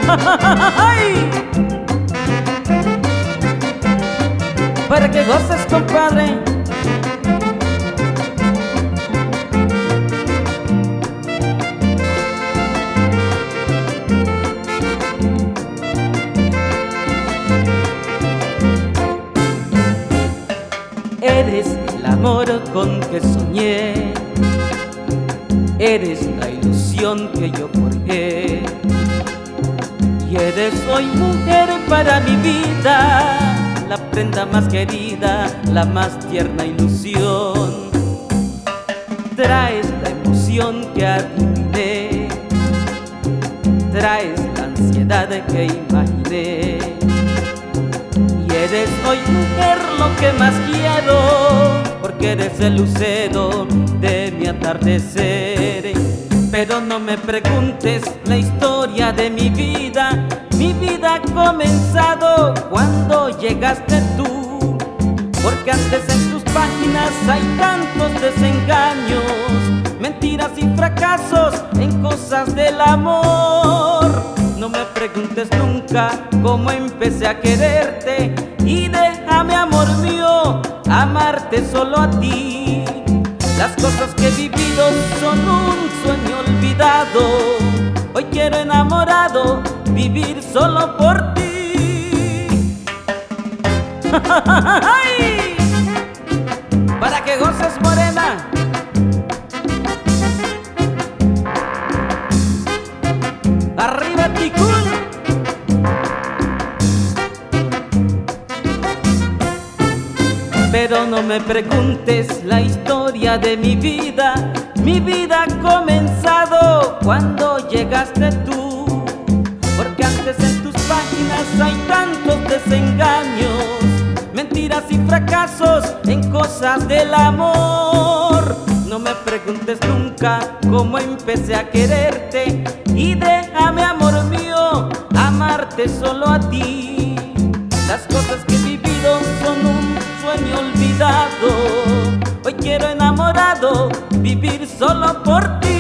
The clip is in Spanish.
Para que goces, compadre. Eres el amor con que soñé, eres la ilusión que yo forjé, y eres hoy mujer para mi vida, la prenda más querida, la más tierna ilusión. Traes la emoción que adiviné, traes la ansiedad que imaginé, y eres hoy mujer lo que más quiero, porque eres el lucero de mi atardecer. Pero no me preguntes la historia de mi vida ha comenzado cuando llegaste tú, porque antes en tus páginas hay tantos desengaños, mentiras y fracasos en cosas del amor. No me preguntes nunca cómo empecé a quererte, y déjame, amor mío, amarte solo a ti. Las cosas que he vivido son un sueño olvidado, hoy quiero, enamorado, vivir solo por ti. Para que goces, morena. Arriba, Ticún. Pero no me preguntes la historia de mi vida ha comenzado cuando llegaste tú, porque antes en tus páginas hay tantos desengaños, mentiras y fracasos en cosas del amor. No me preguntes nunca cómo empecé a quererte, y déjame, amor mío, amarte solo a ti. Las cosas que he vivido son un sueño olvidado, hoy quiero, enamorado, vivir solo por ti.